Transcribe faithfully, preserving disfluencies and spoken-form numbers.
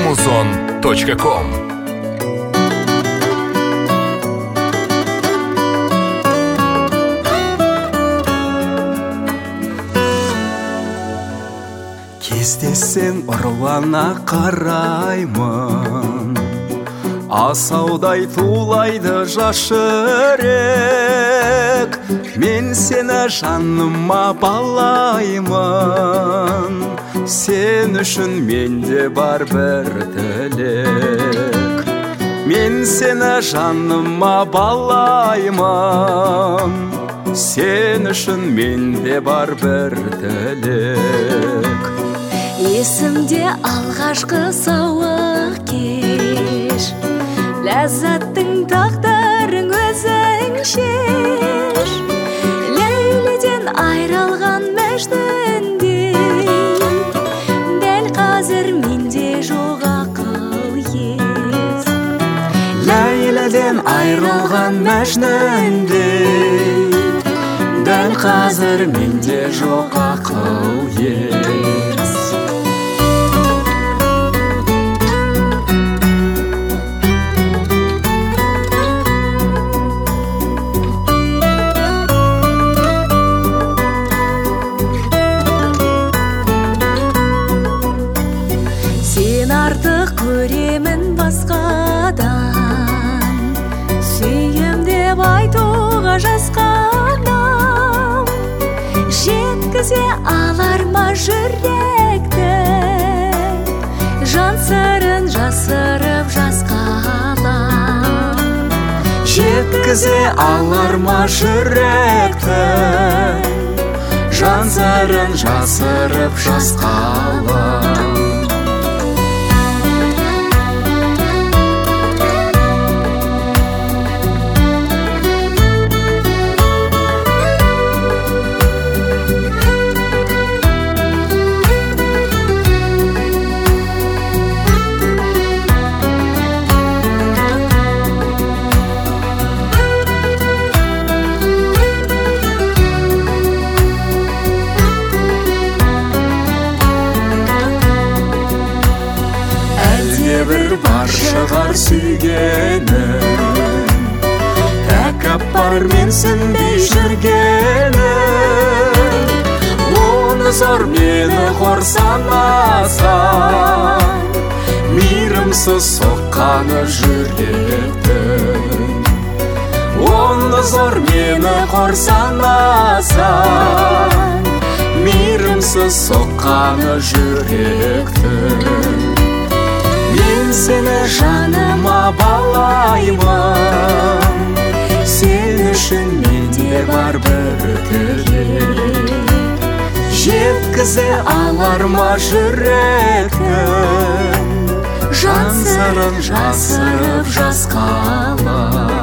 музон точка ком. Кездессең ұрлана қараймын, асаудай тулайды жас жүрек. Мен сені жаныма балаймын, сен үшін менде бар бір тілек. Мен сені жаныма балаймын, сен үшін менде бар бір тілек. Есімде алғашқы сауық кеш, ләззаттың тағдырың өзің шеш. Ләйліден айрылған мәжнүндей, дәл қазір менде жоқ ақыл ес. Ләйліден айрылған мәжнүндей, дәл қазір менде жоқ ақыл ес. Артық көремін басқадан, сүйем деп айтуға жасқанам. Жеткізе алар ма жүректі, жан сырын жасырып жасқалам. Жеткізе алар ма жүректі, жан сырын жасырып жасқалам. Бір бар шығар сүйгенім, тәкаппар менсінбей жүргенім. Оны зор мені қор санасаң, мейірімсіз соққаны жүректің. Оны зор мені қор санасаң, мейірімсіз соққаны жүректің. Мен сені жаныма балаймын, сен үшін менде бар бір тілек. Жеткізе алар ма жүректің, жан сырын жасырып жасқалам.